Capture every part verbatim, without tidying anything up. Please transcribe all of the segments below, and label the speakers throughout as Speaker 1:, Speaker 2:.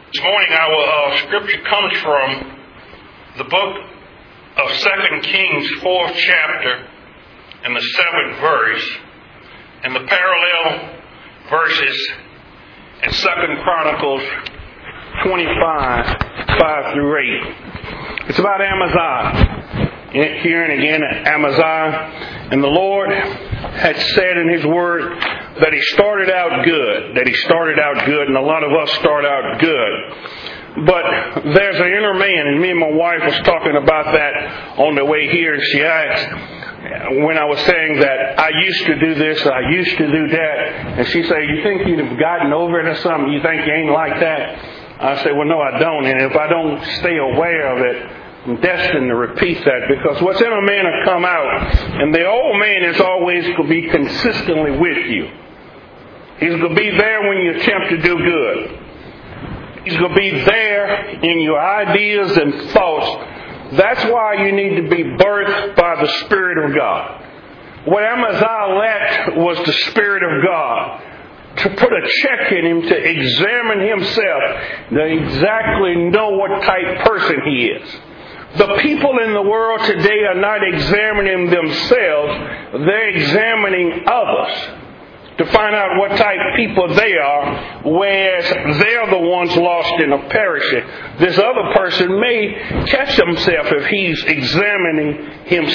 Speaker 1: This morning our uh, scripture comes from the book of Second Kings, fourth chapter, and the seventh verse, and the parallel verses in Second Chronicles twenty-five, five through eight. It's about Amaziah. Here and again, Amaziah, and the Lord had said in His Word that he started out good, that he started out good, and a lot of us start out good. But there's an inner man, and me and my wife was talking about that on the way here, and she asked, when I was saying that I used to do this, I used to do that, and she said, you think you'd have gotten over it or something? You think you ain't like that? I said, well, no, I don't, and if I don't stay aware of it, I'm destined to repeat that, because what's in a man will come out, and the old man is always going to be consistently with you. He's going to be there when you attempt to do good. He's going to be there in your ideas and thoughts. That's why you need to be birthed by the Spirit of God. What Amaziah lacked was the Spirit of God, to put a check in him, to examine himself, to exactly know what type person he is. The people in the world today are not examining themselves, they're examining others to find out what type of people they are, whereas they're the ones lost and are perishing. This other person may catch himself if he's examining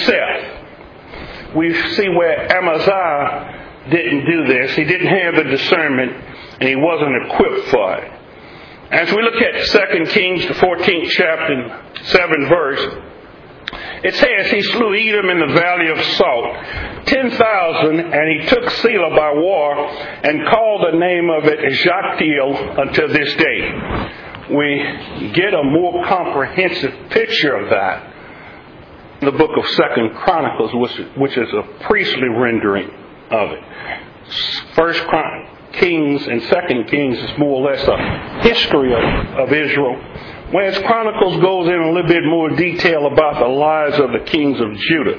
Speaker 1: himself. We see where Amaziah didn't do this. He didn't have the discernment, and he wasn't equipped for it. As we look at Second Kings, the fourteenth chapter, seventh verse, it says, he slew Edom in the valley of Salt, ten thousand, and he took Selah by war, and called the name of it Joktheel unto this day. We get a more comprehensive picture of that in the book of Second Chronicles, which, which is a priestly rendering of it. First Chronicles, Kings and Second Kings is more or less a history of, of Israel, whereas Chronicles goes in a little bit more detail about the lives of the kings of Judah.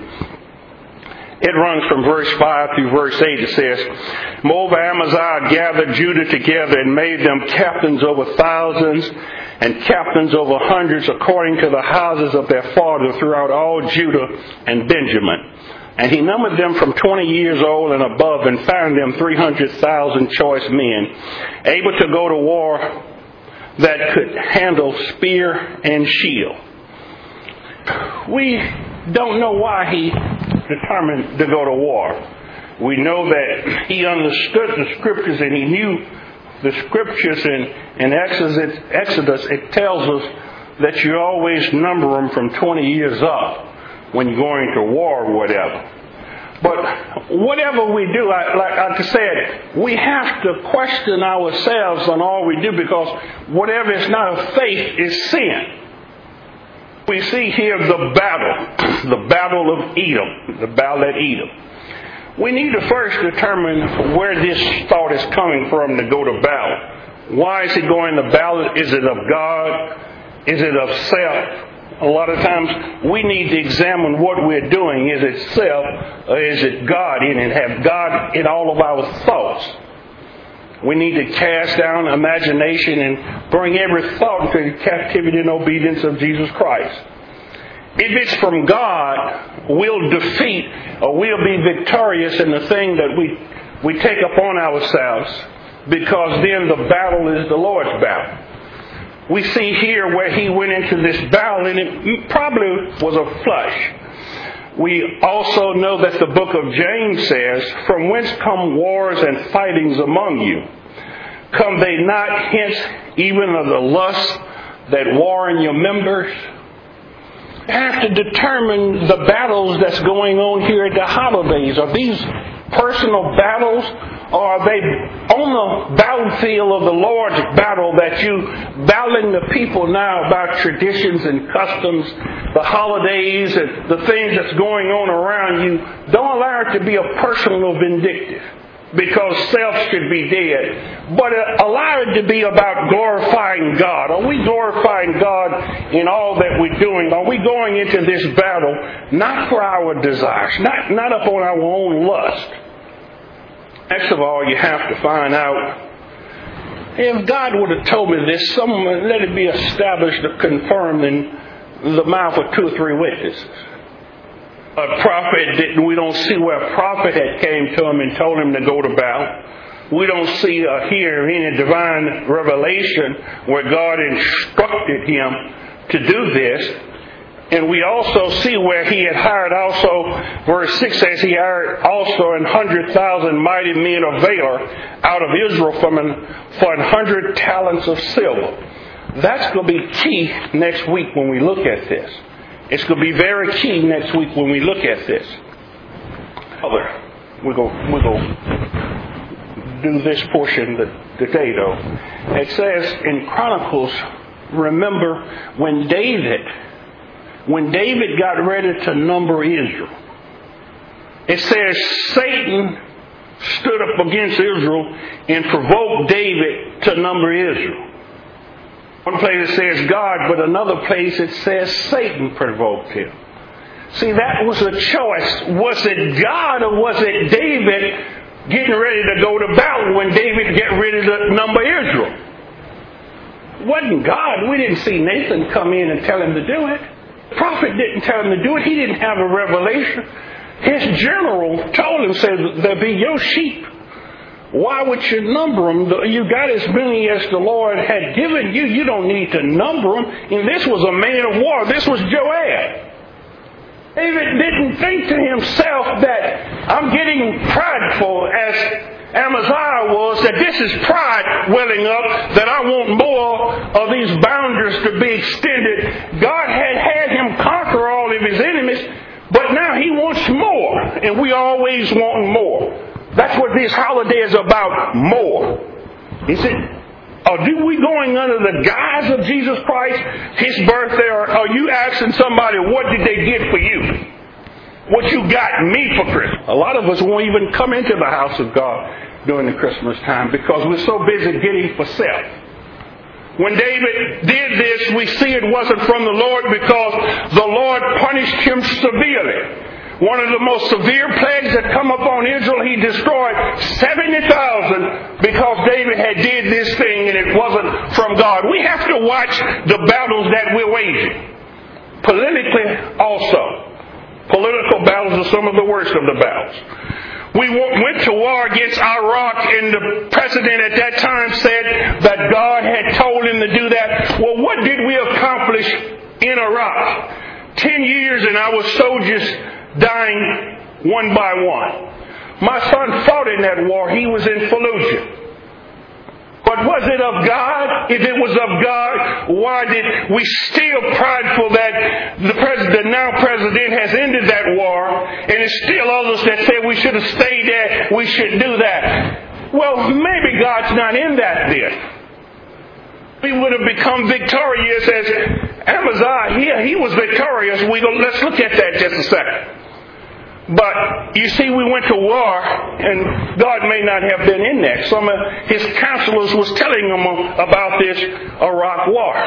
Speaker 1: It runs from verse five through verse eight. It says, Moreover, Amaziah gathered Judah together and made them captains over thousands and captains over hundreds according to the houses of their father throughout all Judah and Benjamin. And he numbered them from twenty years old and above, and found them three hundred thousand choice men, able to go to war, that could handle spear and shield. We don't know why he determined to go to war. We know that he understood the Scriptures, and he knew the Scriptures in, in Exodus, Exodus. It tells us that you always number them from twenty years up when you're going to war or whatever. But whatever we do, like, like I said, we have to question ourselves on all we do, because whatever is not of faith is sin. We see here the battle, the battle of Edom, the battle at Edom. We need to first determine where this thought is coming from to go to battle. Why is he going to battle? Is it of God? Is it of self? A lot of times we need to examine what we're doing. Is it self or is it God in it? Have God in all of our thoughts? We need to cast down imagination and bring every thought into the captivity and obedience of Jesus Christ. If it's from God, we'll defeat or we'll be victorious in the thing that we, we take upon ourselves, because then the battle is the Lord's battle. We see here where he went into this battle, and it probably was a flush. We also know that the book of James says, From whence come wars and fightings among you? Come they not hence even of the lust that war in your members? You have to determine the battles that's going on here at the holidays. Are these personal battles, or are they on the battlefield of the Lord's battle, that you battling the people now about traditions and customs, the holidays and the things that's going on around you? Don't allow it to be a personal vindictive, because self should be dead. But allow it to be about glorifying God. Are we glorifying God in all that we're doing? Are we going into this battle not for our desires, not, not upon our own lust? Next of all, you have to find out
Speaker 2: If God would have told me this, someone let it be established or confirmed in the mouth of two or three witnesses. A prophet didn't, we don't see where a prophet had came to him and told him to go to Baal. We don't see or hear any divine revelation where God instructed him to do this. And we also see where he had hired also, verse six says, he hired also an hundred thousand mighty men of valor out of Israel from an, for an hundred talents of silver. That's going to be key next week when we look at this. It's going to be very key next week when we look at this. Other, we're going we're going to do this portion today, though. It says in Chronicles, remember when David, when David got ready to number Israel, it says Satan stood up against Israel and provoked David to number Israel. One place it says God, but another place it says Satan provoked him. See, that was a choice. Was it God or was it David getting ready to go to battle when David get ready to number Israel? It wasn't God. We didn't see Nathan come in and tell him to do it. The prophet didn't tell him to do it. He didn't have a revelation. His general told him, said, they'll be your sheep. Why would you number them? You got as many as the Lord had given you. You don't need to number them. And this was a man of war. This was Joab. David didn't think to himself that I'm getting prideful as Amaziah was, that this is pride welling up, that I want more of these boundaries to be extended. God had had him conquer all of his enemies, but now he wants more. And we always want more. That's what this holiday is about, more. Is it? Or are we going under the guise of Jesus Christ, his birthday, or are you asking somebody, what did they get for you? What you got me for Christmas? A lot of us won't even come into the house of God during the Christmas time because we're so busy getting for self. When David did this, we see it wasn't from the Lord because the Lord punished him severely. One of the most severe plagues that come upon Israel, he destroyed seventy thousand because David had did this thing and it wasn't from God. We have to watch the battles that we're waging. Politically also. Political battles are some of the worst of the battles. We went to war against Iraq, and the president at that time said that God had told him to do that. Well, what did we accomplish in Iraq? Ten years and our soldiers dying one by one. My son fought in that war. He was in Fallujah. But was it of God? If it was of God, why did we still prideful that the president, the now president has ended that war, and it's still others that say we should have stayed there, we should do that. Well, maybe God's not in that then. We would have become victorious as Amaziah. He, he was victorious. We go, let's look at that just a second. But you see, we went to war, and God may not have been in there. Some of his counselors was telling him about this Iraq war.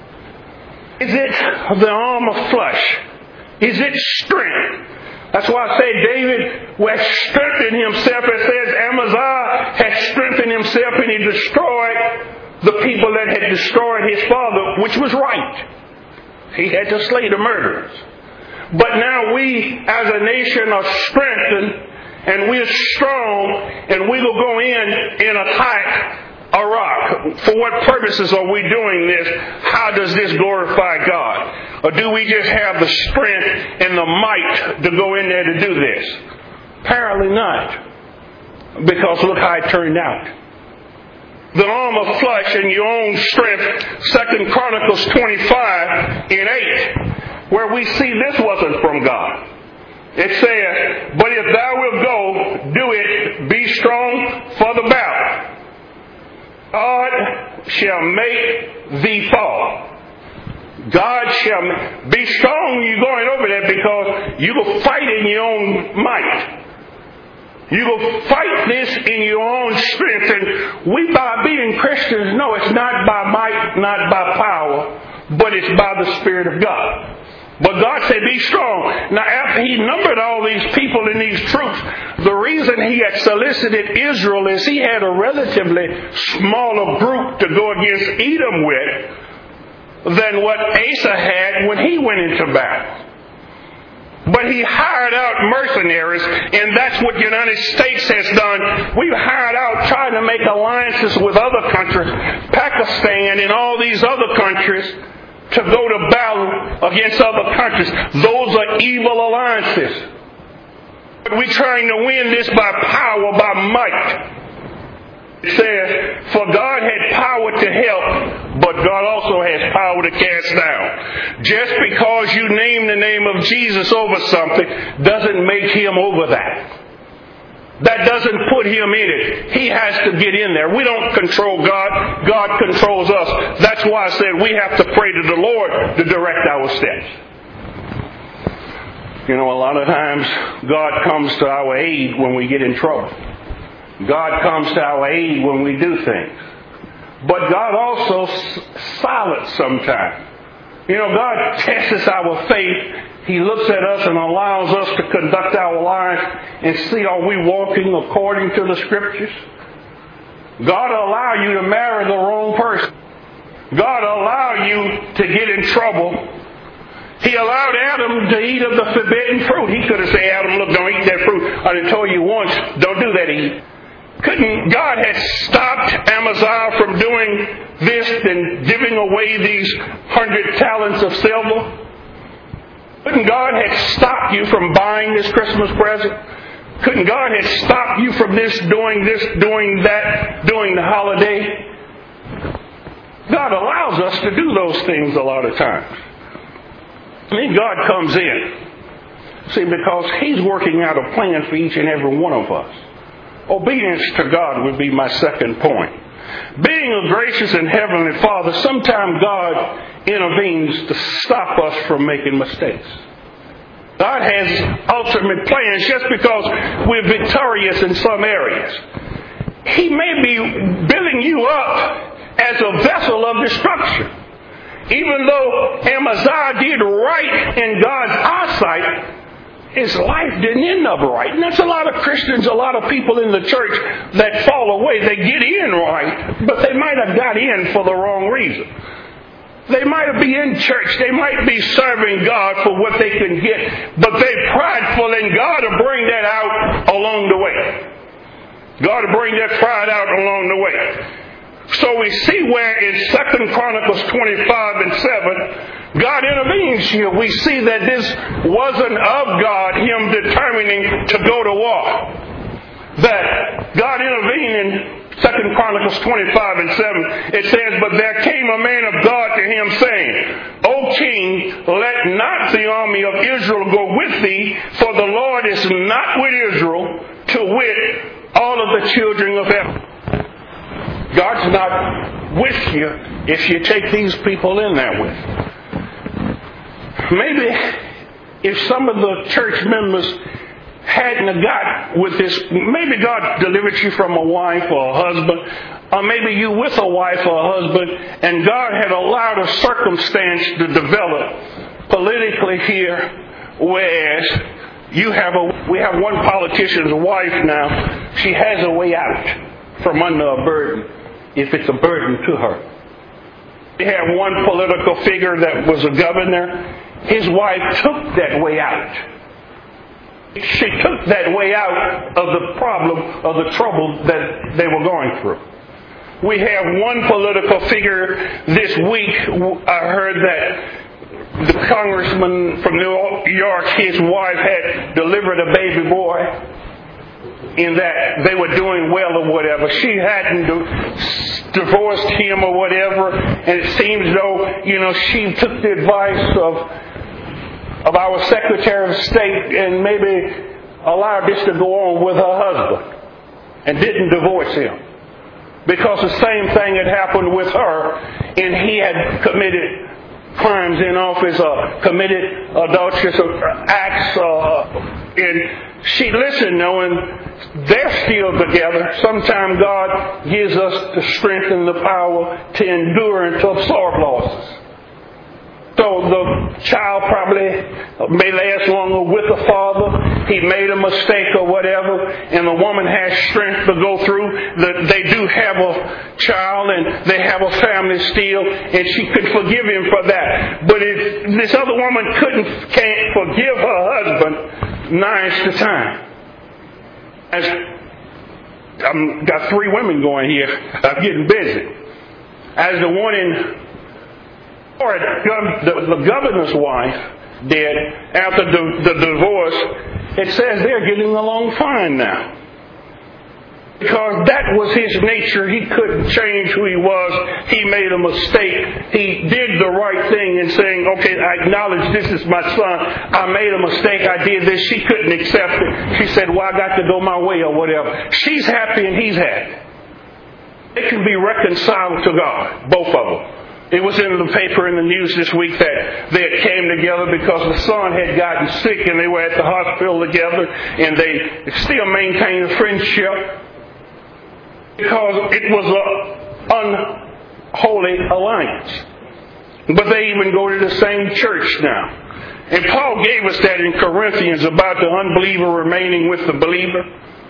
Speaker 2: Is it the arm of flesh? Is it strength? That's why I say David has strengthened himself. It says Amaziah has strengthened himself, and he destroyed the people that had destroyed his father, which was right. He had to slay the murderers. But now we as a nation are strengthened and we're strong and we will go in and attack Iraq. For what purposes are we doing this? How does this glorify God? Or do we just have the strength and the might to go in there to do this? Apparently not. Because look how it turned out. The arm of flesh and your own strength, Second Chronicles twenty-five and eight. Where we see this wasn't from God. It says, but if thou wilt go, do it, be strong for the battle. God shall make thee fall. God shall be strong when you're going over there because you will fight in your own might. You will fight this in your own strength. And we, by being Christians, know it's not by might, not by power, but it's by the Spirit of God. But God said, be strong. Now, after he numbered all these people in these troops, the reason he had solicited Israel is he had a relatively smaller group to go against Edom with than what Asa had when he went into battle. But he hired out mercenaries, and that's what the United States has done. We've hired out trying to make alliances with other countries, Pakistan and all these other countries, to go to battle against other countries. Those are evil alliances. But we're trying to win this by power, by might. It says, for God had power to help, but God also has power to cast down. Just because you name the name of Jesus over something doesn't make him over that. That doesn't put him in it. He has to get in there. We don't control God. God controls us. That's why I said we have to pray to the Lord to direct our steps. You know, a lot of times God comes to our aid when we get in trouble. God comes to our aid when we do things. But God also silence sometimes. You know, God tests our faith. He looks at us and allows us to conduct our lives and see, are we walking according to the Scriptures? God allow you to marry the wrong person. God allow you to get in trouble. He allowed Adam to eat of the forbidden fruit. He could have said, Adam, look, don't eat that fruit. I done told you once, don't do that, Eve. Couldn't God have stopped Amaziah from doing this and giving away these hundred talents of silver? Couldn't God have stopped you from buying this Christmas present? Couldn't God have stopped you from this, doing this, doing that, doing the holiday? God allows us to do those things a lot of times. And then God comes in. See, because He's working out a plan for each and every one of us. Obedience to God would be my second point. Being a gracious and heavenly Father, sometimes God intervenes to stop us from making mistakes. God has ultimate plans just because we're victorious in some areas. He may be building you up as a vessel of destruction. Even though Amaziah did right in God's eyesight, his life didn't end up right. And that's a lot of Christians, a lot of people in the church that fall away. They get in right, but they might have got in for the wrong reason. They might be in church. They might be serving God for what they can get, but they're prideful, and God will bring that out along the way. God will bring that pride out along the way. So we see where in Second Chronicles twenty-five and seven, God intervenes here. We see that this wasn't of God, Him determining to go to war. That God intervened in Second Chronicles twenty-five and seven. It says, but there came a man of God to him, saying, O king, let not the army of Israel go with thee, for the Lord is not with Israel, to wit, all of the children of Ephraim. God's not with you if you take these people in there with you. Maybe if some of the church members hadn't got with this, maybe God delivered you from a wife or a husband, or maybe you with a wife or a husband, and God had allowed a circumstance to develop politically here, whereas you have a, we have one politician's wife now, she has a way out from under a burden, if it's a burden to her. We have one political figure that was a governor. His wife took that way out. She took that way out of the problem, of the trouble that they were going through. We have one political figure this week. I heard that the congressman from New York, his wife had delivered a baby boy, in that they were doing well or whatever. She hadn't divorced him or whatever, and it seems as though, you know, she took the advice of of our Secretary of State and maybe allowed this to go on with her husband and didn't divorce him. Because the same thing had happened with her, and he had committed crimes in office or committed adulterous acts, uh, and she listened, knowing they're still together. Sometimes God gives us the strength and the power to endure and to absorb losses. So the child probably may last longer with the father. He made a mistake or whatever, and the woman has strength to go through. The, they do have a child, and they have a family still, and she could forgive him for that. But if this other woman couldn't, can't forgive her husband, nigh the time. As I've got three women going here. I'm getting busy. As the one in or the, the governor's wife did after the, the divorce, it says they're getting along fine now. Because that was his nature. He couldn't change who he was. He made a mistake. He did the right thing in saying, okay, I acknowledge this is my son. I made a mistake. I did this. She couldn't accept it. She said, well, I got to go my way or whatever. She's happy and he's happy. They can be reconciled to God, both of them. It was in the paper in the news this week that they had came together because the son had gotten sick and they were at the hospital together, and they still maintained a friendship because it was an unholy alliance. But they even go to the same church now. And Paul gave us that in Corinthians about the unbeliever remaining with the believer.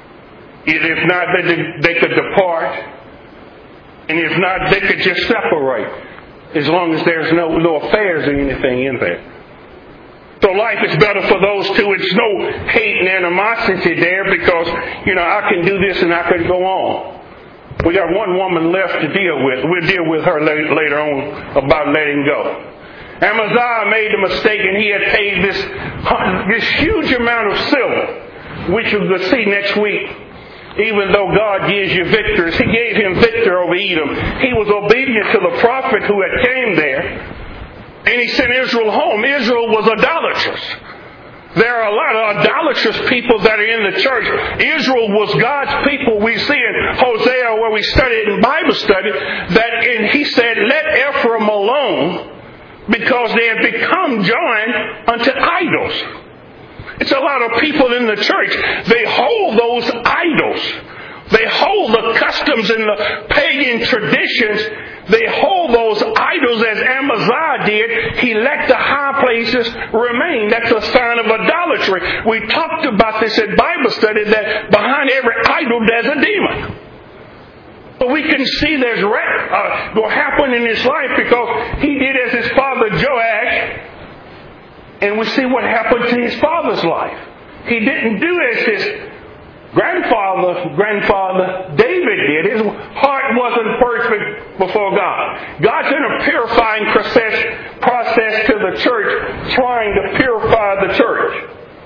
Speaker 2: If not, they could depart. And if not, they could just separate. As long as there's no, no affairs or anything in there. So life is better for those two. It's no hate and animosity there because, you know, I can do this and I can go on. We got one woman left to deal with. We'll deal with her later on about letting go. Amaziah made a mistake and he had paid this, this huge amount of silver, which we'll see next week. Even though God gives you victories, He gave him victory over Edom. He was obedient to the prophet who had came there, and He sent Israel home. Israel was idolatrous. There are a lot of idolatrous people that are in the church. Israel was God's people. We see in Hosea, where we studied in Bible study, that and He said, let Ephraim alone, because they have become joined unto idols. It's a lot of people in the church. They hold those idols. They hold the customs and the pagan traditions. They hold those idols as Amaziah did. He let the high places remain. That's a sign of idolatry. We talked about this at Bible study, that behind every idol there's a demon. But we can see there's uh, what happened in his life because he did as his father Joash. And we see what happened to his father's life. He didn't do as his grandfather, grandfather David did. His heart wasn't perfect before God. God sent a purifying process, process to the church, trying to purify the church.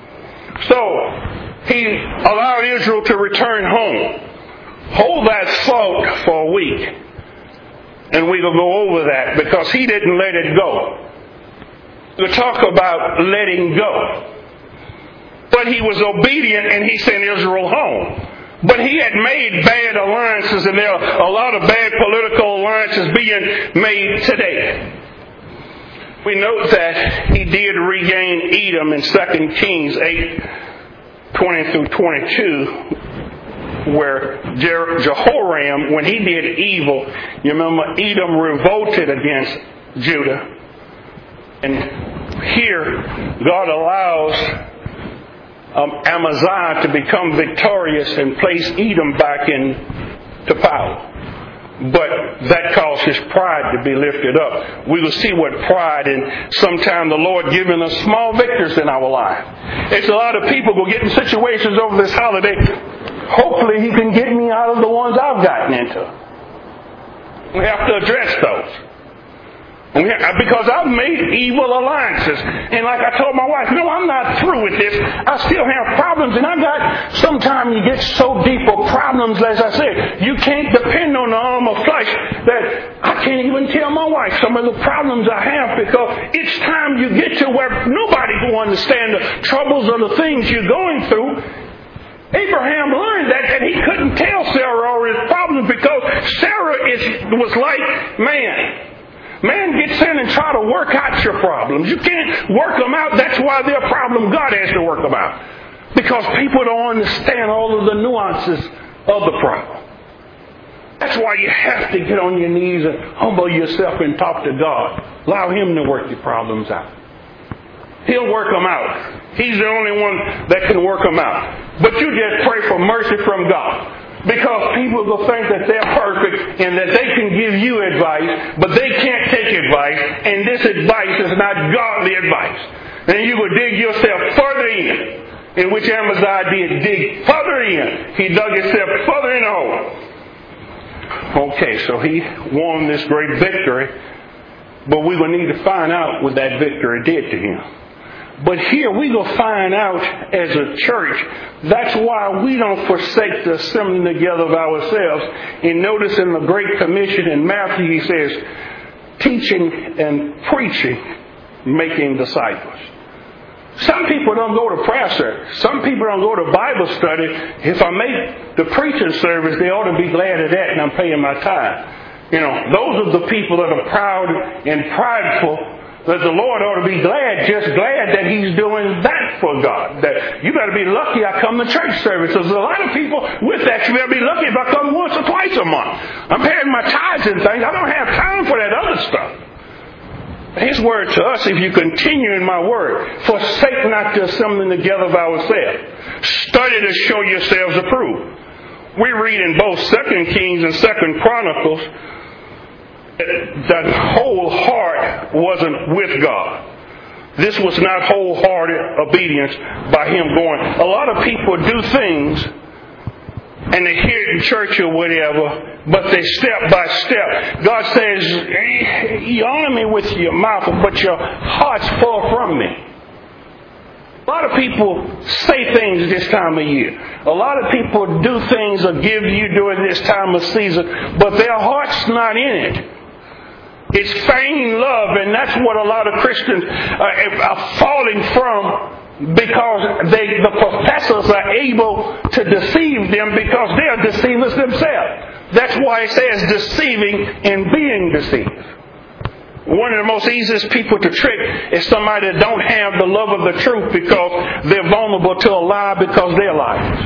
Speaker 2: So, He allowed Israel to return home. Hold that thought for a week. And we will go over that because He didn't let it go. To talk about letting go. But he was obedient and he sent Israel home. But he had made bad alliances, and there are a lot of bad political alliances being made today. We note that he did regain Edom in Second Kings eight, twenty through twenty-two, where Jehoram, when he did evil, you remember Edom revolted against Judah. And here, God allows um, Amaziah to become victorious and place Edom back into power. But that caused his pride to be lifted up. We will see what pride and sometime the Lord giving us small victories in our life. It's a lot of people who get in situations over this holiday. Hopefully He can get me out of the ones I've gotten into. We have to address those. Because I've made evil alliances. And like I told my wife, no, I'm not through with this. I still have problems. And I got, sometimes you get so deep of problems, as I said, you can't depend on the arm of flesh, that I can't even tell my wife some of the problems I have, because each time you get to where nobody will understand the troubles or the things you're going through. Abraham learned that, and he couldn't tell Sarah all his problems because Sarah is, was like man. Man gets in and try to work out your problems. You can't work them out. That's why they're a problem. God has to work them out. Because people don't understand all of the nuances of the problem. That's why you have to get on your knees and humble yourself and talk to God. Allow Him to work your problems out. He'll work them out. He's the only one that can work them out. But you just pray for mercy from God. Because people will think that they're perfect and that they can give you advice, but they can't take advice, and this advice is not godly advice. And you will dig yourself further in. In which Amaziah did dig further in. He dug himself further in the hole. Okay, so he won this great victory, but we're going to need to find out what that victory did to him. But here we go find out as a church, that's why we don't forsake the assembling together of ourselves. And notice in the Great Commission in Matthew, he says, teaching and preaching, making disciples. Some people don't go to prayer service. Some people don't go to Bible study. If I make the preaching service, they ought to be glad of that and I'm paying my tithe. You know, those are the people that are proud and prideful, that the Lord ought to be glad, just glad that He's doing that for God. That you better be lucky I come to church service. There's a lot of people with that. You better be lucky if I come once or twice a month. I'm paying my tithes and things. I don't have time for that other stuff. His word to us, if you continue in my word, forsake not the assembling together of ourselves. Study to show yourselves approved. We read in both Second Kings and Second Chronicles that whole heart wasn't with God. This was not wholehearted obedience by him going. A lot of people do things and they hear it in church or whatever, but they step by step. God says, you honor me with your mouth, but your heart's far from me. A lot of people say things this time of year. A lot of people do things or give you during this time of season, but their heart's not in it. It's feigned love, and that's what a lot of Christians are falling from, because they, the professors are able to deceive them because they are deceivers themselves. That's why it says deceiving and being deceived. One of the most easiest people to trick is somebody that don't have the love of the truth because they're vulnerable to a lie because they're liars.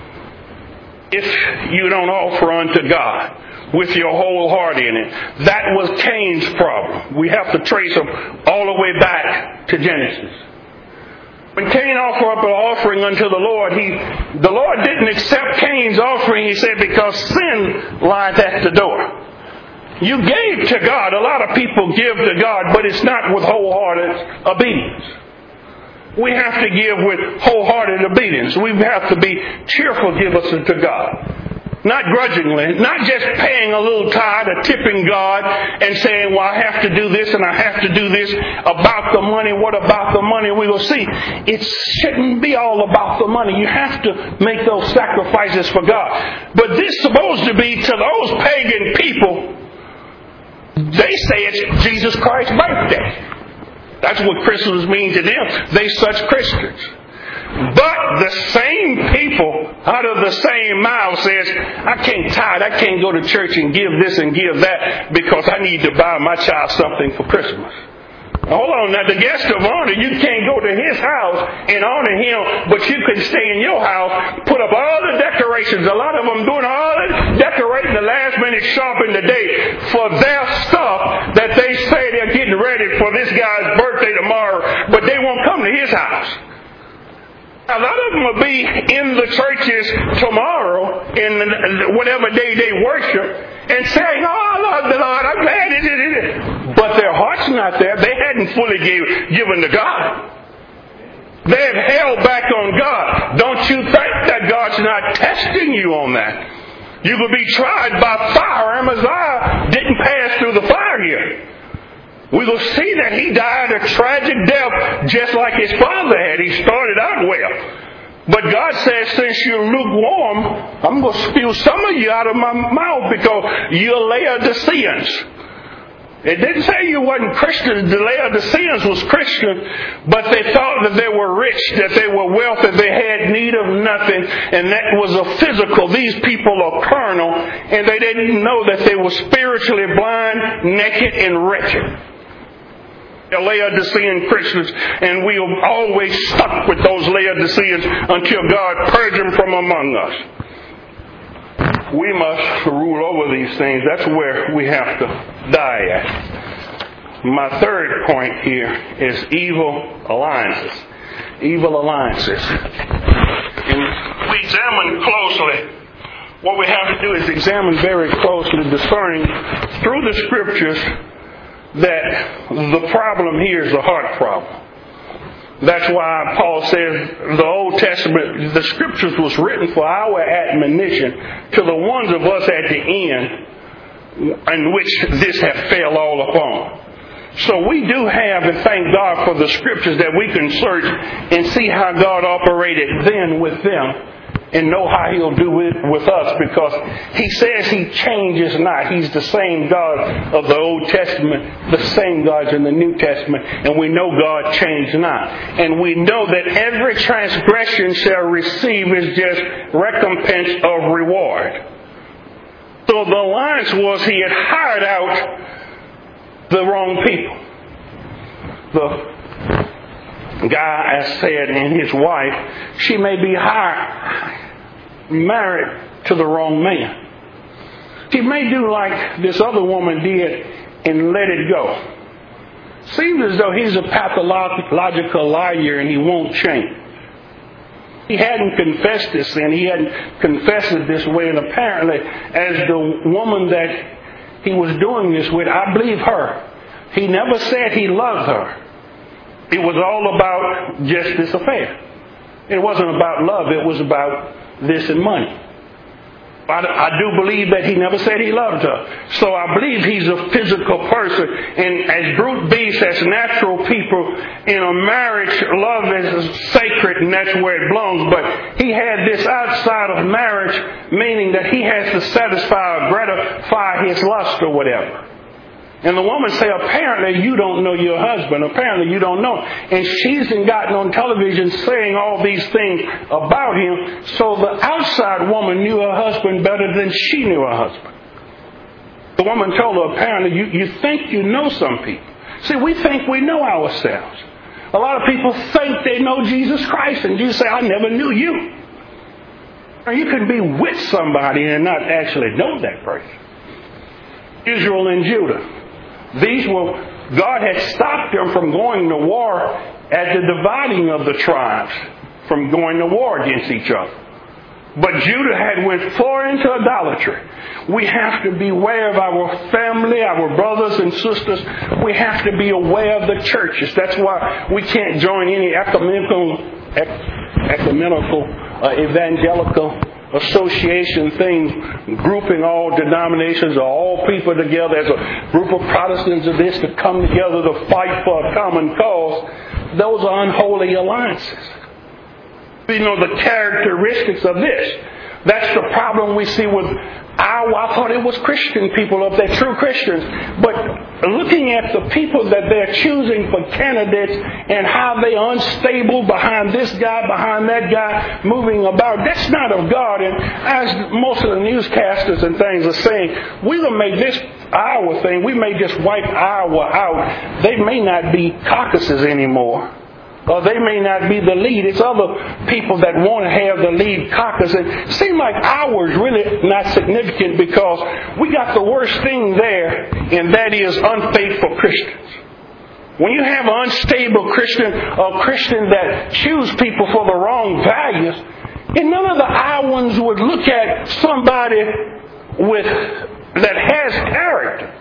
Speaker 2: If you don't offer unto God with your whole heart in it, that was Cain's problem. We have to trace him all the way back to Genesis. When Cain offered up an offering unto the Lord, he, the Lord didn't accept Cain's offering, he said, because sin lies at the door. You gave to God. A lot of people give to God, but it's not with wholehearted obedience. We have to give with wholehearted obedience. We have to be cheerful givers to God. Not grudgingly, not just paying a little tithe or tipping God and saying, well, I have to do this and I have to do this about the money. What about the money? We will see. It shouldn't be all about the money. You have to make those sacrifices for God. But this is supposed to be to those pagan people. They say it's Jesus Christ's birthday. That's what Christmas means to them. They such Christians. But the same people out of the same mouth says, I can't tithe, I can't go to church and give this and give that because I need to buy my child something for Christmas. Hold on, now the guest of honor, you can't go to his house and honor him, but you can stay in your house, put up all the decorations. A lot of them doing all the decorating, the last minute shopping today for their stuff that they say they're getting ready for this guy's birthday tomorrow, but they won't come to his house. A lot of them will be in the churches tomorrow, in whatever day they worship, and saying, oh, I love the Lord, I'm glad it is. But their heart's not there. They hadn't fully gave, given to God. They have held back on God. Don't you think that God's not testing you on that? You will be tried by fire. Amaziah didn't pass through the fire here. We will see that he died a tragic death just like his father had. He started out well. But God says, since you're lukewarm, I'm going to spew some of you out of my mouth because you're Laodiceans. It didn't say you wasn't Christian. The Laodiceans was Christian, but they thought that they were rich, that they were wealthy, they had need of nothing, and that was a physical. These people are carnal, and they didn't know that they were spiritually blind, naked, and wretched. Laodicean Christians, and we are always stuck with those Laodiceans until God purge them from among us. we must rule over these things. That's where we have to die at. My third point here is evil alliances. Evil alliances. And we examine closely. What we have to do is examine very closely, discerning through the Scriptures that the problem here is a heart problem. That's why Paul says the Old Testament, the Scriptures was written for our admonition to the ones of us at the end in which this hath failed all upon. So we do have, and thank God for the Scriptures that we can search and see how God operated then with them and know how He'll do it with us, because He says He changes not. He's the same God of the Old Testament, the same God in the New Testament, and we know God changed not. And we know that every transgression shall receive is just recompense of reward. So the alliance was He had hired out the wrong people. The guy, as said, and his wife, she may be hired, married to the wrong man. She may do like this other woman did and let it go. Seems as though he's a pathological liar and he won't change. He hadn't confessed this sin. He hadn't confessed it this way. And apparently, as the woman that he was doing this with, I believe her. He never said he loved her. It was all about just this affair. It wasn't about love. It was about this and money. I, I do believe that he never said he loved her. So I believe he's a physical person. And as brute beasts, as natural people, in a marriage, love is sacred and that's where it belongs. But he had this outside of marriage, meaning that he has to satisfy or gratify his lust or whatever. And the woman say, apparently you don't know your husband. Apparently you don't know. And she's gotten on television saying all these things about him. So the outside woman knew her husband better than she knew her husband. The woman told her, apparently you, you think you know some people. See, we think we know ourselves. A lot of people think they know Jesus Christ. And you say, I never knew you. Or you could be with somebody and not actually know that person. Israel and Judah. These were, God had stopped them from going to war at the dividing of the tribes, from going to war against each other. But Judah had went far into idolatry. We have to be aware of our family, our brothers and sisters. We have to be aware of the churches. That's why we can't join any ecumenical, ecumenical uh, evangelical association thing, grouping all denominations or all people together as a group of Protestants of this to come together to fight for a common cause. Those are unholy alliances. You know the characteristics of this. That's the problem we see with our, I thought it was Christian people up there, true Christians. But looking at the people that they're choosing for candidates and how they are unstable behind this guy, behind that guy, moving about, that's not of God. And as most of the newscasters and things are saying, we're going to make this our thing. We may just wipe our out. They may not be caucuses anymore. Or they may not be the lead. It's other people that want to have the lead caucus. It seems like ours really not significant because we got the worst thing there, and that is unfaithful Christians. When you have an unstable Christian or Christian that choose people for the wrong values, and none of the our ones would look at somebody with that has character.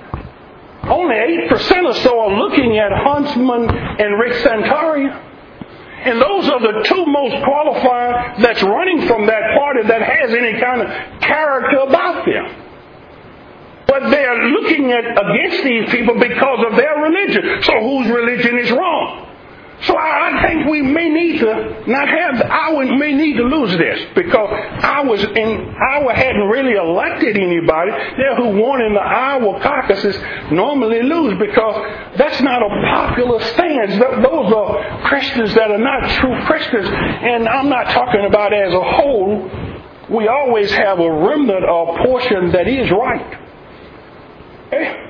Speaker 2: Only eight percent or so are looking at Huntsman and Rick Santoria. And those are the two most qualified that's running from that party that has any kind of character about them. But they're looking at against these people because of their religion. So whose religion is wrong? So I think we may need to not have, our may need to lose this because ours, and our hadn't really elected anybody. They're who won in the Iowa caucuses normally lose because that's not a popular stance. Those are Christians that are not true Christians. And I'm not talking about as a whole. We always have a remnant or portion that is right. Okay?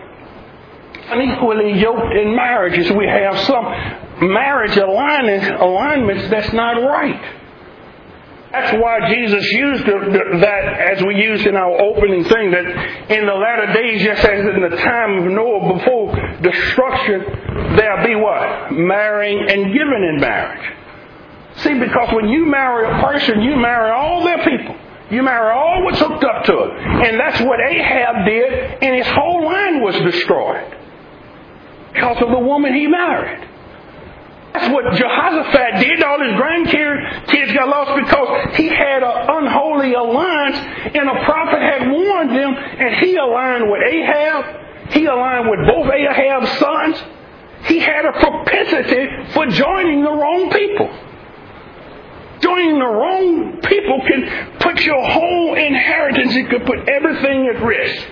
Speaker 2: Unequally yoked in marriages, we have some marriage alignments, alignments that's not right. That's why Jesus used that as we used in our opening thing, that in the latter days, just as in the time of Noah before destruction, there'll be what? Marrying and giving in marriage. See, because when you marry a person, you marry all their people. You marry all what's hooked up to it. And that's what Ahab did, and his whole line was destroyed because of the woman he married. That's what Jehoshaphat did. All his grandkids got lost because he had an unholy alliance, and a prophet had warned them, and he aligned with Ahab. He aligned with both Ahab's sons. He had a propensity for joining the wrong people. Joining the wrong people can put your whole inheritance, it could put everything at risk.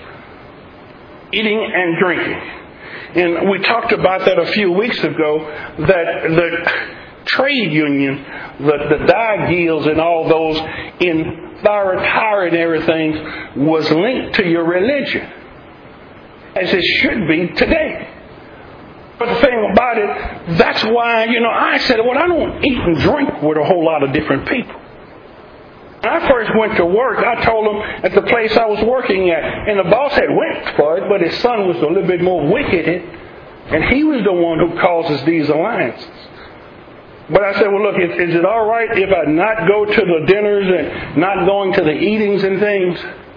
Speaker 2: Eating and drinking. And we talked about that a few weeks ago, that the trade union, the, the dye guilds and all those in Thyatira and everything was linked to your religion, as it should be today. But the thing about it, that's why, you know, I said, well, I don't eat and drink with a whole lot of different people. When I first went to work, I told them at the place I was working at, and the boss had went for it, but his son was a little bit more wicked, and he was the one who causes these alliances. But I said, well, look, is, is it all right if I not go to the dinners and not going to the eatings and things?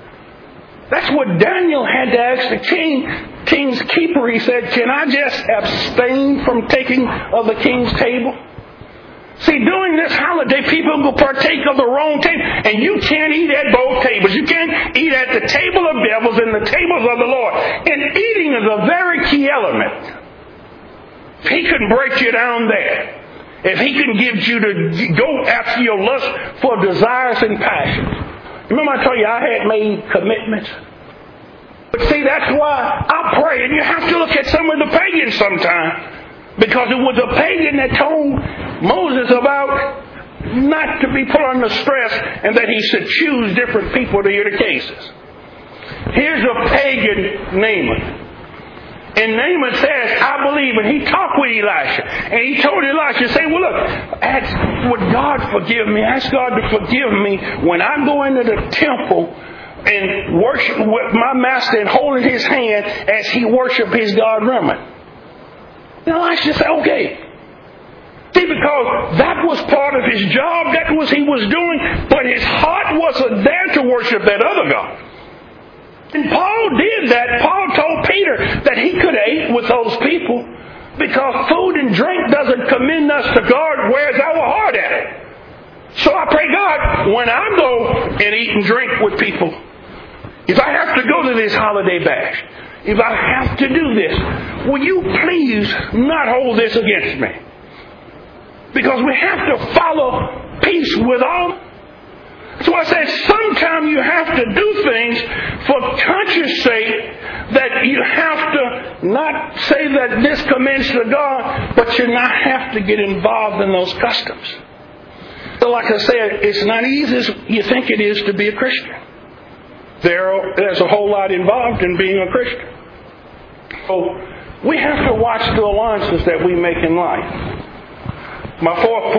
Speaker 2: That's what Daniel had to ask the king, king's keeper. He said, can I just abstain from taking of the king's table? See, during this holiday, people will partake of the wrong table, and you can't eat at both tables. You can't eat at the table of devils and the tables of the Lord. And eating is a very key element. If he can break you down there, if he can get you to go after your lust for desires and passions. Remember I told you I had made commitments? But see, that's why I pray, and you have to look at some of the pagans sometimes. Because it was a pagan that told Moses about not to be put under stress and that he should choose different people to hear the cases. Here's a pagan, Naaman. And Naaman says, I believe, and he talked with Elisha. And he told Elisha, say, well, look, ask, would God forgive me? Ask God to forgive me when I go into the temple and worship with my master and holding his hand as he worshiped his God Rimmon. And Elisha said, okay. See, because that was part of his job, that was he was doing, but his heart wasn't there to worship that other God. And Paul did that. Paul told Peter that he could have ate with those people because food and drink doesn't commend us to God. Where's our heart at it? So I pray, God, when I go and eat and drink with people, if I have to go to this holiday bash, if I have to do this, will you please not hold this against me? Because we have to follow peace with all. So I said, sometimes you have to do things for conscience sake, that you have to not say that this commends to God, but you not have to get involved in those customs. So like I said, it's not easy as you think it is to be a Christian. There, there's a whole lot involved in being a Christian. So we have to watch the alliances that we make in life. My fourth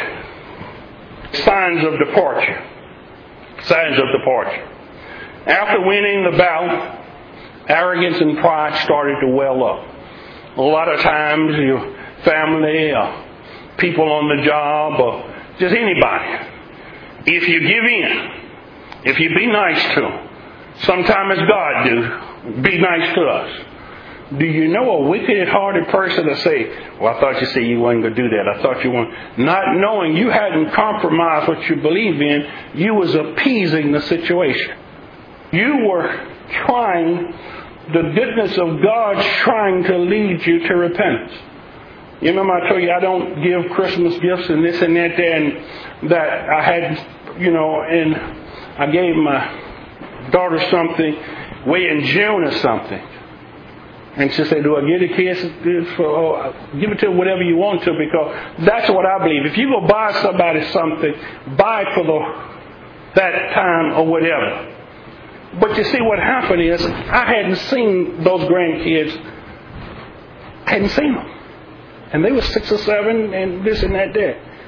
Speaker 2: point, signs of departure. Signs of departure. After winning the battle, arrogance and pride started to well up. A lot of times your family or people on the job or just anybody, if you give in, if you be nice to them, sometimes as God do, be nice to us. Do you know a wicked-hearted person to say, well, I thought you said you wasn't going to do that. I thought you weren't. Not knowing you hadn't compromised what you believe in, you was appeasing the situation. You were trying, the goodness of God's trying to lead you to repentance. You remember I told you I don't give Christmas gifts and this and that there, and that I had, you know, and I gave my daughter something way in June or something. And she said, do I give the kids for, oh, give it to them whatever you want to, because that's what I believe. If you go buy somebody something, buy it for the, that time or whatever. But you see what happened is, I hadn't seen those grandkids. I hadn't seen them. And they were six or seven and this and that there.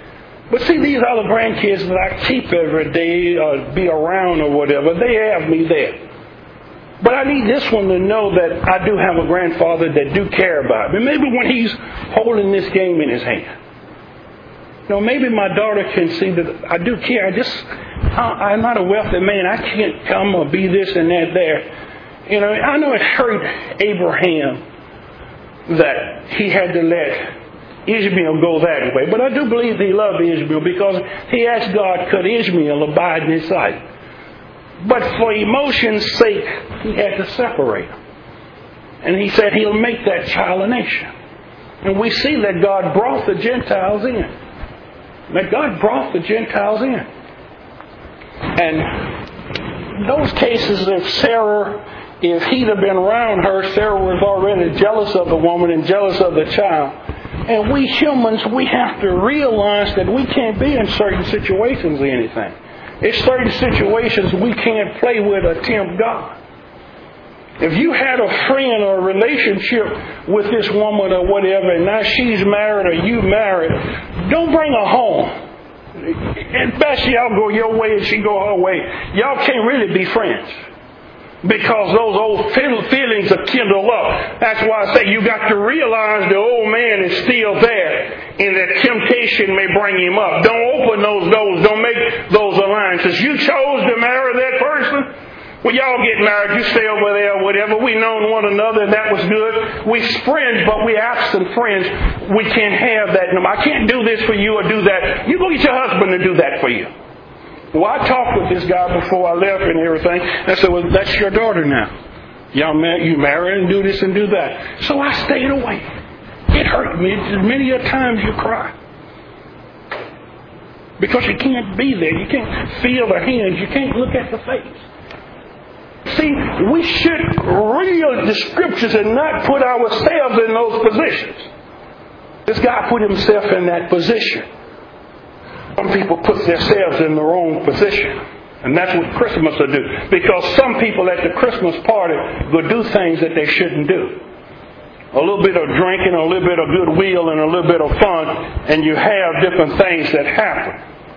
Speaker 2: But see, these other grandkids that I keep every day or be around or whatever, they have me there. But I need this one to know that I do have a grandfather that do care about me. Maybe when he's holding this game in his hand. You know, maybe my daughter can see that I do care. I just, I'm not a wealthy man. I can't come or be this and that there. You know, I know it hurt Abraham that he had to let Ishmael go that way. But I do believe he loved Ishmael because he asked God, could Ishmael abide in his sight? But for emotion's sake, he had to separate them. And he said he'll make that child a nation. And we see that God brought the Gentiles in. That God brought the Gentiles in. And those cases, if Sarah, if he'd have been around her, Sarah was already jealous of the woman and jealous of the child. And we humans, we have to realize that we can't be in certain situations or anything. There's certain situations we can't play with or tempt God. If you had a friend or a relationship with this woman or whatever, and now she's married or you married, don't bring her home. At best, y'all go your way and she go her way. Y'all can't really be friends. Because those old feelings are kindled up. That's why I say you got to realize the old man is still there and that temptation may bring him up. Don't open those doors. Don't make those alliances. You chose to marry that person. Well, y'all get married. You stay over there, whatever. We known one another and that was good. We friends, but we absent friends. We can't have that. No, I can't do this for you or do that. You go get your husband to do that for you. Well, I talked with this guy before I left and everything. I said, well, that's your daughter now. Y'all marry, you marry and do this and do that. So I stayed away. It hurt me. Many a times you cry. Because you can't be there. You can't feel the hands. You can't look at the face. See, we should read the scriptures and not put ourselves in those positions. This guy put himself in that position. Some people put themselves in the wrong position. And that's what Christmas will do. Because some people at the Christmas party will do things that they shouldn't do. A little bit of drinking, a little bit of goodwill, and a little bit of fun, and you have different things that happen.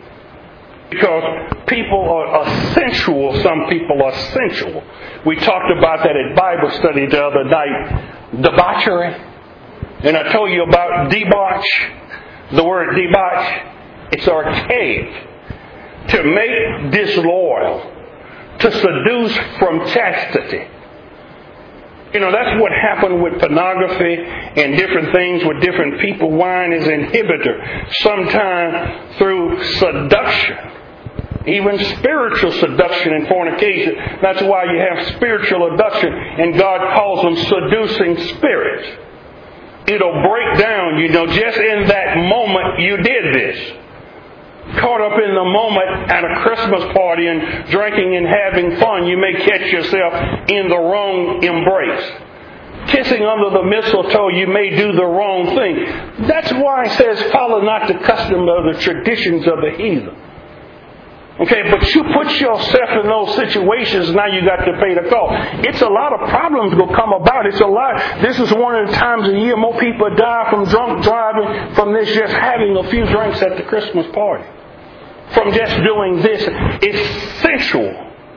Speaker 2: Because people are sensual, some people are sensual. We talked about that at Bible study the other night. Debauchery. And I told you about debauch. The word debauch. It's archaic. To make disloyal. To seduce from chastity. You know, that's what happened with pornography and different things with different people. Wine is an inhibitor. Sometimes through seduction. Even spiritual seduction and fornication. That's why you have spiritual seduction. And God calls them seducing spirits. It'll break down, you know, just in that moment you did this. Caught up in the moment at a Christmas party and drinking and having fun, you may catch yourself in the wrong embrace. Kissing under the mistletoe, you may do the wrong thing. That's why it says, follow not the custom of the traditions of the heathen. Okay, but you put yourself in those situations, now you got to pay the cost. It's a lot of problems will come about. It's a lot. This is one of the times a year more people die from drunk driving, from this just having a few drinks at the Christmas party. From just doing this. It's sensual.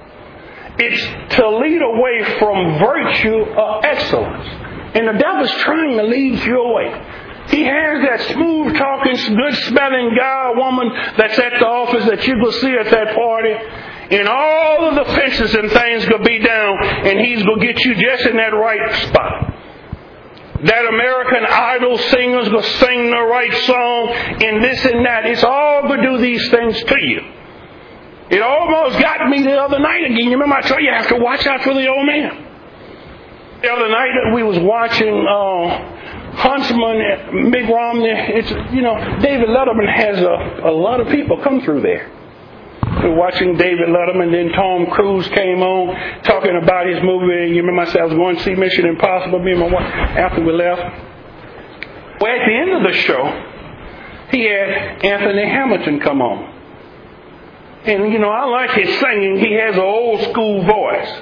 Speaker 2: It's to lead away from virtue or excellence. And the devil's trying to lead you away. He has that smooth-talking, good-smelling guy or woman that's at the office that you go see at that party. And all of the fences and things will be down. And he's going to get you just in that right spot. That American Idol singer's going to sing the right song. And this and that. It's all going to do these things to you. It almost got me the other night again. You remember I told you, you have to watch out for the old man. The other night that we was watching... Uh, Huntsman, Mitt Romney, it's, you know, David Letterman has a, a lot of people come through there. We're watching David Letterman, then Tom Cruise came on talking about his movie. You remember I said I was going to see Mission Impossible, me and my wife, after we left. Well, at the end of the show, he had Anthony Hamilton come on. And, you know, I like his singing. He has an old school voice.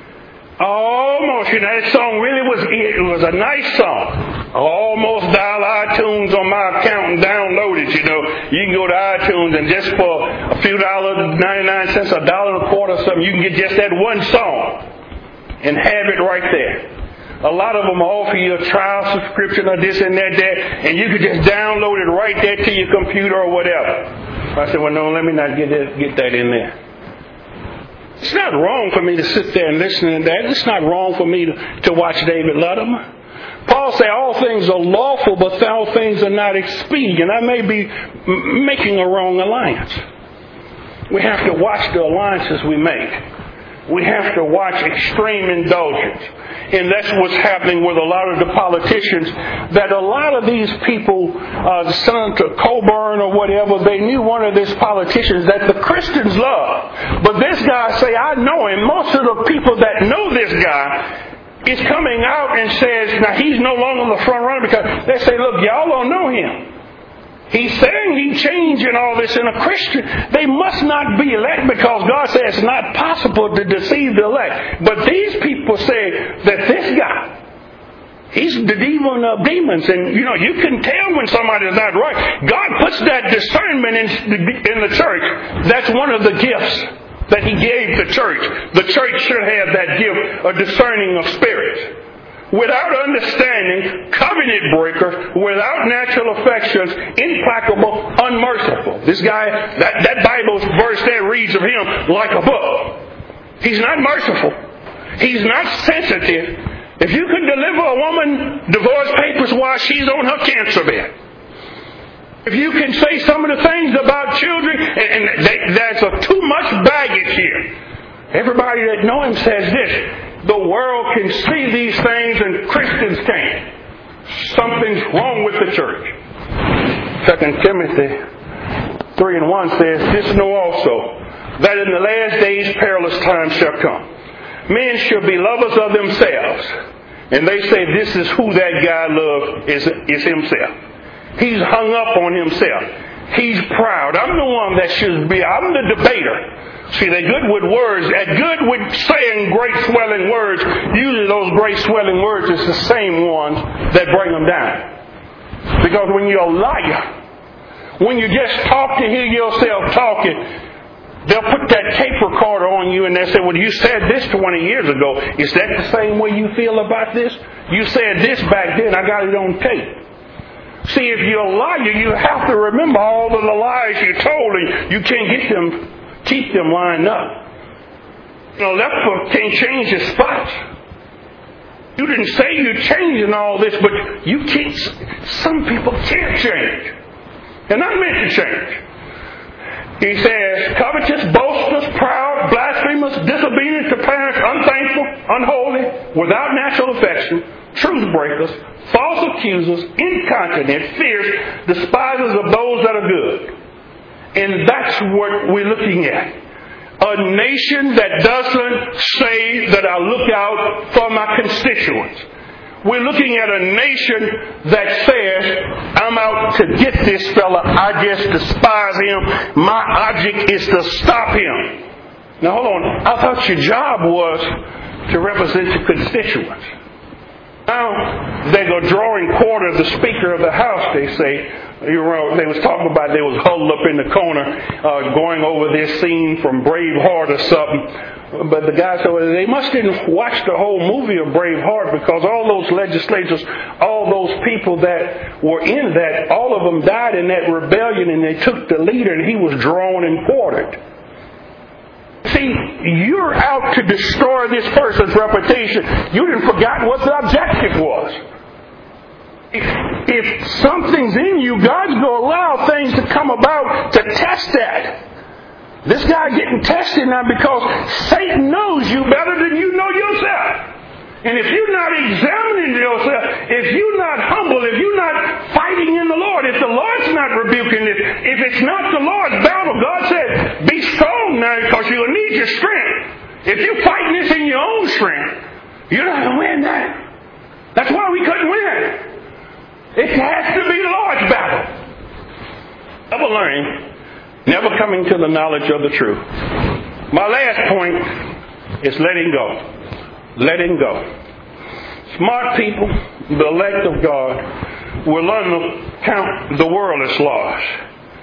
Speaker 2: Almost, you know, that song really was, it was a nice song. I almost dial iTunes on my account and download it, you know. You can go to And just for a few dollars, ninety-nine cents, a dollar and a quarter or something, you can get just that one song and have it right there. A lot of them offer you a trial subscription or this and that, that, and you can just download it right there to your computer or whatever. I said, well, no, let me not get that, get that in there. It's not wrong for me to sit there and listen to that. It's not wrong for me to, to watch David Letterman. Paul said all things are lawful, but all things are not expedient. I may be m- making a wrong alliance. We have to watch the alliances we make. We have to watch extreme indulgence. And that's what's happening with a lot of the politicians, that a lot of these people, uh, Senator Coburn or whatever, they knew one of these politicians that the Christians love. But this guy say, I know him. Most of the people that know this guy is coming out and says, now he's no longer the front runner, because they say, look, y'all don't know him. He's saying he's changing all this in a Christian. They must not be elect, because God says it's not possible to deceive the elect. But these people say that this guy, he's the demon of demons. And, you know, you can tell when somebody's not right. God puts that discernment in, in the church. That's one of the gifts that He gave the church. The church should have that gift of discerning of spirits. Without understanding, covenant breaker, without natural affections, implacable, unmerciful. This guy, that, that Bible verse there reads of him like a book. He's not merciful. He's not sensitive. If you could deliver a woman divorce papers while she's on her cancer bed, if you can say some of the things about children, and, and they, there's a too much baggage here. Everybody that know him says this. The world can see these things and Christians can't. Something's wrong with the church. Second Timothy three and one says, this know also, that in the last days perilous times shall come. Men shall be lovers of themselves. And they say this is who that guy loves, is, is himself. He's hung up on himself. He's proud. I'm the one that should be. I'm the debater. See, they're good with words. They're good with saying great swelling words. Usually those great swelling words is the same ones that bring them down. Because when you're a liar, when you just talk to hear yourself talking, they'll put that tape recorder on you and they say, well, you said this twenty years ago. Is that the same way you feel about this? You said this back then. I got it on tape. See, if you're a liar, you have to remember all of the lies you told, and you can't get them, keep them lined up. You know, left foot can't change his spots. You didn't say you're changing all this, but you can't. Some people can't change. They're not meant to change. He says, covetous, boasters, proud, blasphemous, disobedient to parents, unthankful, unholy, without natural affection, truth breakers, false accusers, incontinent, fierce, despisers of those that are good. And that's what we're looking at. A nation that doesn't say that I look out for my constituents. We're looking at a nation that says, I'm out to get this fella. I just despise him. My object is to stop him. Now hold on. I thought your job was to represent the constituents. Now they go drawing quarter the Speaker of the House, they say. You know, they was talking about they was huddled up in the corner uh, going over this scene from Braveheart or something. But the guy said, well, they must didn't watch the whole movie of Braveheart, because all those legislators, all those people that were in that, all of them died in that rebellion, and they took the leader and he was drawn and quartered. See, you're out to destroy this person's reputation. You didn't forget what the objective was. If, if something's in you, God's going to allow things to come about to test that. This guy getting tested now because Satan knows you better than you know yourself. And if you're not examining yourself, if you're not humble, if you're not fighting in the Lord, if the Lord's not rebuking it, if it's not the Lord's battle, God said, be strong now because you'll need your strength. If you're fighting this in your own strength, you're not going to win that. That's why we couldn't win. It has to be the Lord's battle. Never learning, never coming to the knowledge of the truth. My last point is letting go. Letting go. Smart people, the elect of God, will learn to count the world as lost.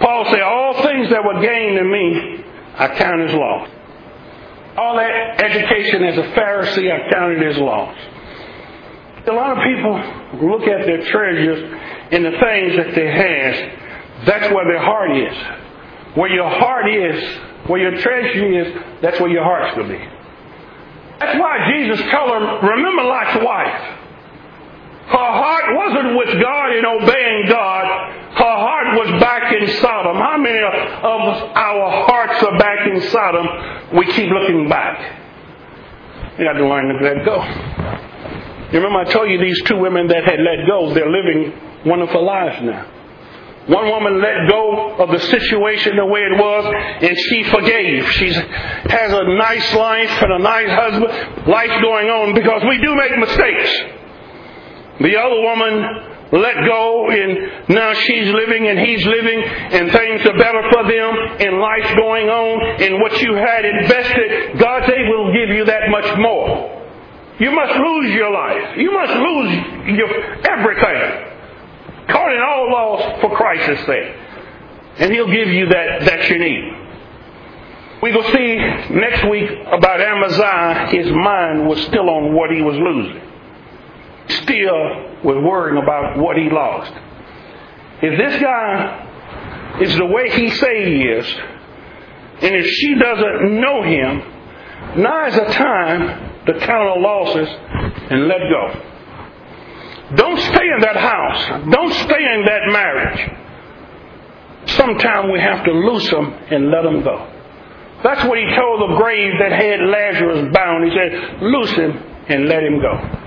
Speaker 2: Paul said, all things that were gained to me, I count as loss. All that education as a Pharisee, I counted as loss. A lot of people look at their treasures and the things that they have. That's where their heart is. Where your heart is, where your treasure is, that's where your heart's going to be. That's why Jesus told them, remember Lot's wife. Her heart wasn't with God and obeying God. Her heart was back in Sodom. How many of our hearts are back in Sodom? We keep looking back. You got to learn to let go. You remember I told you these two women that had let go, they're living wonderful lives now. One woman let go of the situation the way it was, and she forgave. She has a nice life and a nice husband, life going on, because we do make mistakes. The other woman let go, and now she's living and he's living, and things are better for them, and life's going on, and what you had invested, God's able to give you that much more. You must lose your life. You must lose your everything. Caught in all loss for Christ's sake. And He'll give you that, that you need. We go see next week about Amaziah. His mind was still on what he was losing. Still was worrying about what he lost. If this guy is the way he say he is, and if she doesn't know him, now is the time to count our losses and let go. Don't stay in that house. Don't stay in that marriage. Sometime we have to loose them and let them go. That's what He told the grave that had Lazarus bound. He said, loose him and let him go.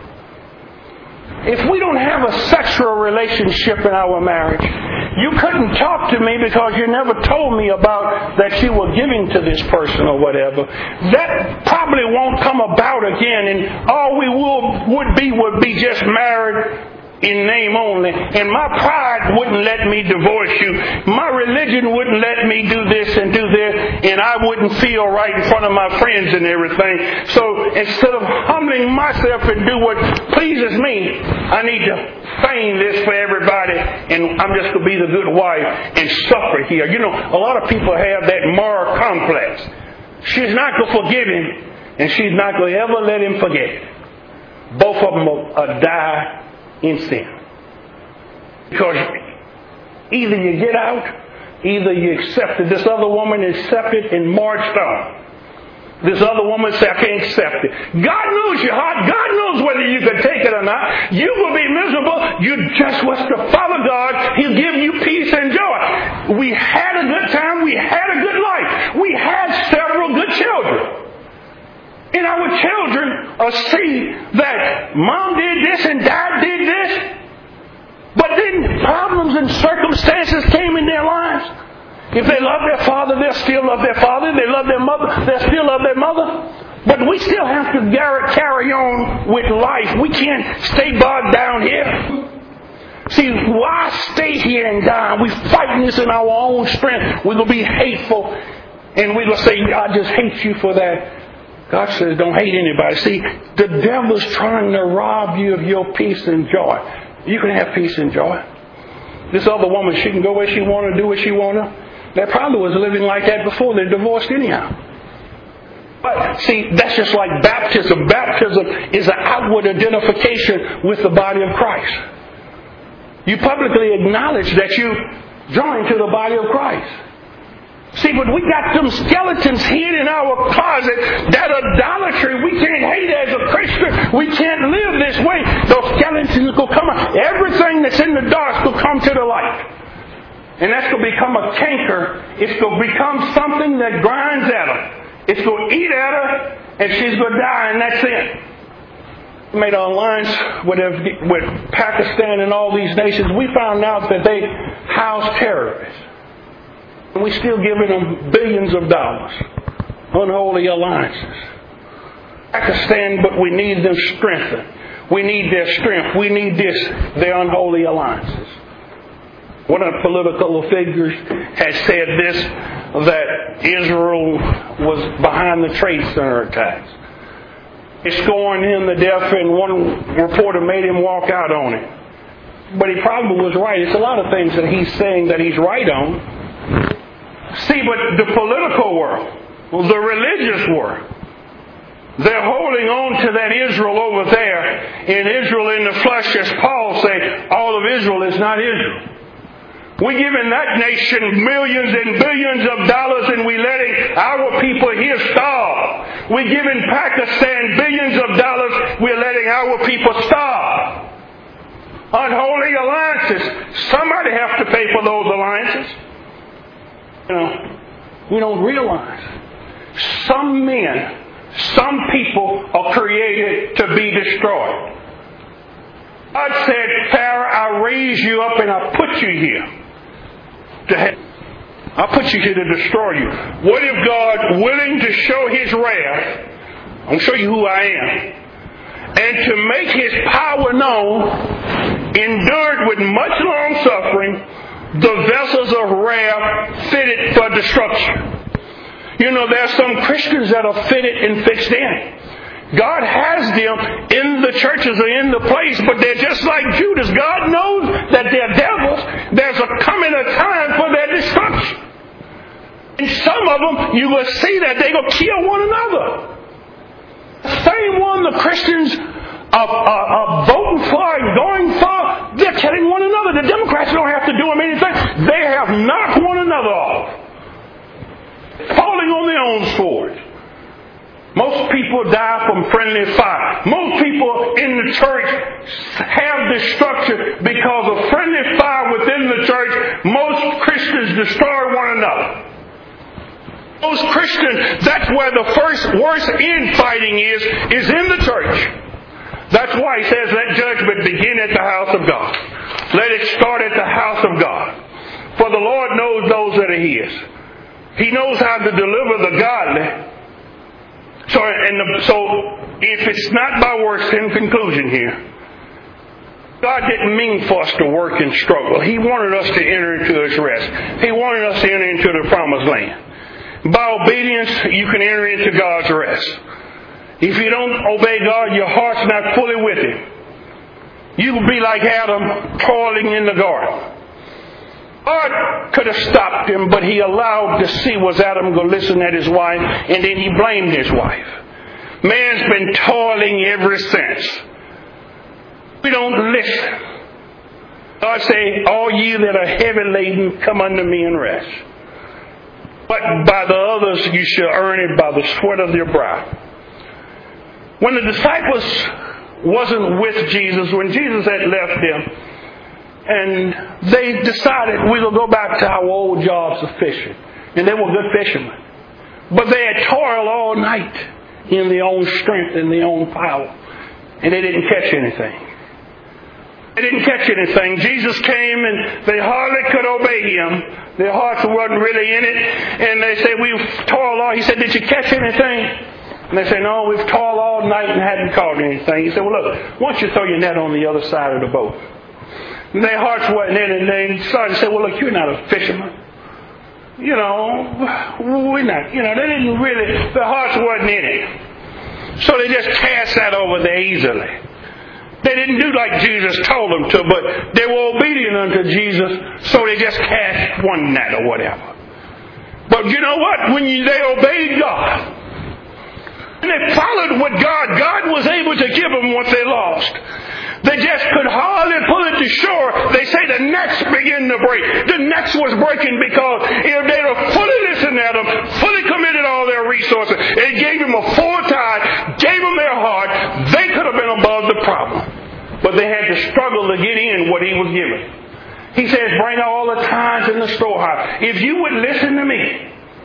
Speaker 2: If we don't have a sexual relationship in our marriage, you couldn't talk to me because you never told me about that you were giving to this person or whatever. That probably won't come about again, and all we will, would be would be just married in name only. And my pride wouldn't let me divorce you. My religion wouldn't let me do this and do that, and I wouldn't feel right in front of my friends and everything. So instead of humbling myself and do what pleases me, I need to feign this for everybody, and I'm just going to be the good wife and suffer here. You know, a lot of people have that moral complex. She's not going to forgive him, and she's not going to ever let him forget. Both of them will uh, die in sin. Because either you get out, either you accept it. This other woman accepted and marched on. This other woman said, I can't accept it. God knows your heart. God knows whether you can take it or not. You will be miserable. You just want to follow God. He'll give you peace and joy. We had a good time. We had a good life. We had several good children. And our children uh, see that mom did this and dad did this. But then problems and circumstances came in their lives. If they love their father, they'll still love their father. If they love their mother, they'll still love their mother. But we still have to carry on with life. We can't stay bogged down here. See, why stay here and die? We're fighting this in our own strength. We're going to be hateful. And we're going to say, I just hate you for that. God says, don't hate anybody. See, the devil's trying to rob you of your peace and joy. You can have peace and joy. This other woman, she can go where she want to, do what she want to. They probably was living like that before they divorced anyhow. But see, that's just like baptism. Baptism is an outward identification with the body of Christ. You publicly acknowledge that you join to the body of Christ. See, but we got them skeletons hid in our closet. That idolatry, we can't hate as a Christian. We can't live this way. Those skeletons will come out. Everything that's in the dark will come to the light. And that's going to become a canker. It's going to become something that grinds at her. It's going to eat at her, and she's going to die, and that's it. We made an alliance with, with Pakistan and all these nations. We found out that they house terrorists. And we're still giving them billions of dollars. Unholy alliances. Pakistan, but we need them strengthened. We need their strength. We need this, their unholy alliances. One of the political figures has said this, that Israel was behind the Trade Center attacks. It's scoring him to death, and one reporter made him walk out on it. But he probably was right. It's a lot of things that he's saying that he's right on. See, but the political world, the religious world, they're holding on to that Israel over there. And Israel in the flesh, as Paul say, all of Israel is not Israel. We're giving that nation millions and billions of dollars, and we're letting our people here starve. We're giving Pakistan billions of dollars, we're letting our people starve. Unholy alliances. Somebody has to pay for those alliances. You know, we don't realize some men, some people are created to be destroyed. God said, Pharaoh, I raise you up and I put you here. To have, I put you here to destroy you. What if God, willing to show His wrath, I'm going to show you who I am, and to make His power known, endured with much long suffering the vessels of wrath fitted for destruction. You know, there are some Christians that are fitted and fixed in. God has them in the churches or in the place, but they're just like Judas. God knows that they're devils. There's a coming a time for their destruction. And some of them, you will see that they're going to kill one another. The same one the Christians are, are, are voting for and going for, they're killing one another. The Democrats don't have to do them anything. They have knocked one another off. Falling on their own sword. Most people die from friendly fire. Most people in the church have destruction because of friendly fire within the church. Most Christians destroy one another. Most Christians, that's where the first worst infighting is, is in the church. That's why he says, let judgment begin at the house of God. Let it start at the house of God. For the Lord knows those that are His. He knows how to deliver the godly. So, and the, so if it's not by works, in conclusion here, God didn't mean for us to work and struggle. He wanted us to enter into His rest. He wanted us to enter into the promised land. By obedience, you can enter into God's rest. If you don't obey God, your heart's not fully with Him. You will be like Adam toiling in the garden. God could have stopped him, but He allowed to see was Adam going to listen at his wife, and then He blamed his wife. Man's been toiling ever since. We don't listen. God say, all ye that are heavy laden, come unto me and rest. But by the others you shall earn it by the sweat of your brow. When the disciples wasn't with Jesus, when Jesus had left them, and they decided we're going to go back to our old jobs of fishing. And they were good fishermen. But they had toiled all night in their own strength and their own power. And they didn't catch anything. They didn't catch anything. Jesus came and they hardly could obey Him. Their hearts wasn't really in it. And they said, we've toiled all. He said, did you catch anything? And they said, no, we've toiled all night and hadn't caught anything. He said, well, look, why don't you throw your net on the other side of the boat? And their hearts wasn't in it, and they started to say, well, look, you're not a fisherman. You know, we're not, you know, they didn't really, their hearts wasn't in it. So they just cast that over there easily. They didn't do like Jesus told them to, but they were obedient unto Jesus, so they just cast one net or whatever. But you know what? When you, they obeyed God, and they followed what God, God was able to give them what they lost. They just could hardly pull it to shore. They say the nets began to break. The nets was breaking because if they'd have fully listened at them, fully committed all their resources, and gave them a full tithe, gave them their heart, they could have been above the problem. But they had to struggle to get in what He was giving. He says, bring all the tithes in the storehouse. If you would listen to me,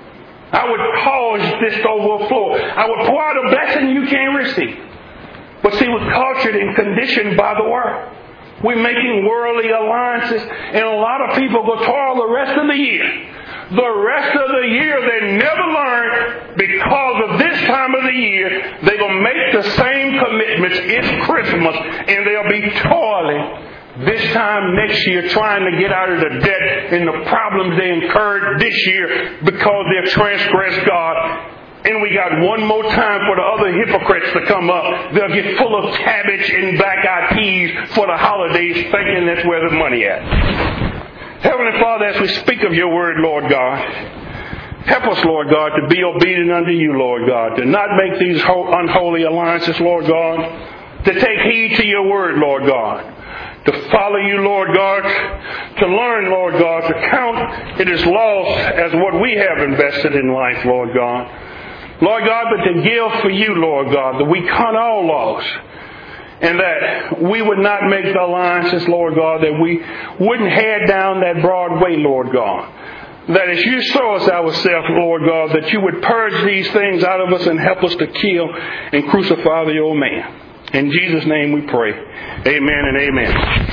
Speaker 2: I would cause this to overflow. I would pour out a blessing you can't receive. But see, we're cultured and conditioned by the world. We're making worldly alliances, and a lot of people go toil the rest of the year. The rest of the year they never learn because of this time of the year. They're going to make the same commitments. It's Christmas, and they'll be toiling this time next year trying to get out of the debt and the problems they incurred this year because they've transgressed God. And we got one more time for the other hypocrites to come up. They'll get full of cabbage and black-eyed peas for the holidays, thinking that's where the money at. Heavenly Father, as we speak of your word, Lord God, help us, Lord God, to be obedient unto you, Lord God, to not make these unholy alliances, Lord God, to take heed to your word, Lord God, to follow you, Lord God, to learn, Lord God, to count it as loss as what we have invested in life, Lord God. Lord God, but to give for you, Lord God, that we count all loss, and that we would not make the alliances, Lord God, that we wouldn't head down that broad way, Lord God. That as you show us ourselves, Lord God, that you would purge these things out of us and help us to kill and crucify the old man. In Jesus' name we pray. Amen and amen.